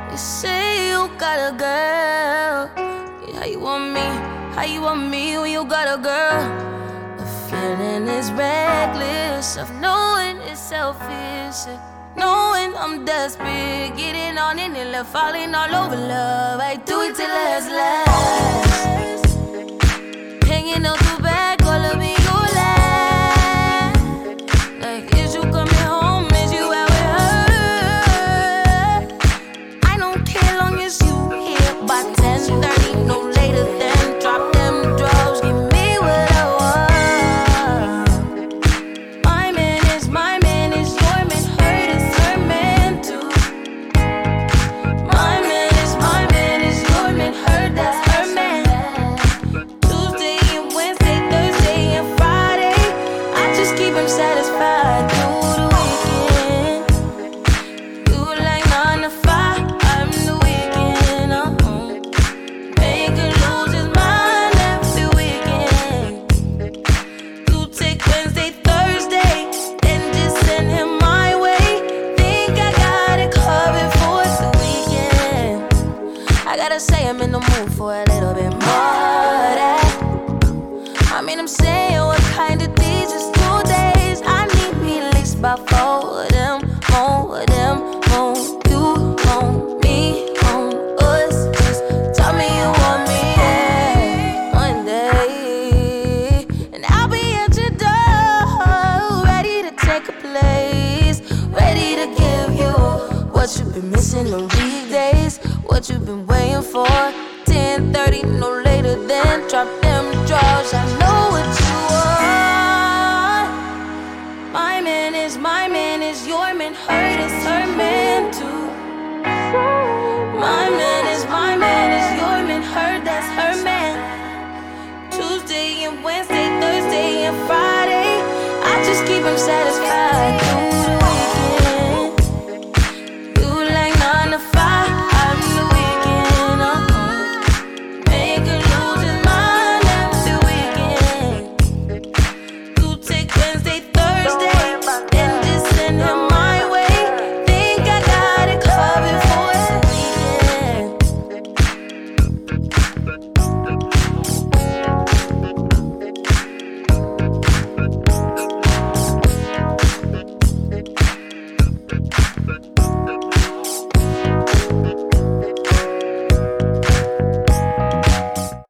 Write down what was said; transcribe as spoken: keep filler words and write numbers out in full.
You say you got a girl. Yeah, how you want me? How you want me when you got a girl? The feeling is reckless of knowing it's selfish, knowing I'm desperate, getting on in and left, falling all over love. I do it till last, last. Hanging out the back, all of me, you laugh. Like, is you coming home? Is you out with her? I don't care long as you here by ten thirty, no later than drop them drugs, give me what I want. My man is my man, is your man, hurt is her man too. My man is my man, is your man, hurt that's her man. Tuesday and Wednesday, Thursday and Friday, I just keep him satisfied through the weekend. You like nine to five, I'm the weekend. Uh-huh. Make her lose his mind every weekend. You take Wednesday, Thursday, then just send him my way. Think I got it covered for the weekend. I gotta say I'm in the mood for a little bit more of that. I mean, I'm saying what kind of these is two days. I need me at least about four of them, more of them, more you, more me, more us. Just tell me you want me, yeah, one day, and I'll be at your door, ready to take a place, ready to give you what you've been missing on weekdays, what you've been waiting for. ten thirty, no later than drop them drawers. I know what you want. My man is my man, is your man, hurt is her man too. My man is my man, is your man, hurt that's her man. Tuesday and Wednesday, Thursday and Friday, I just keep him satisfied.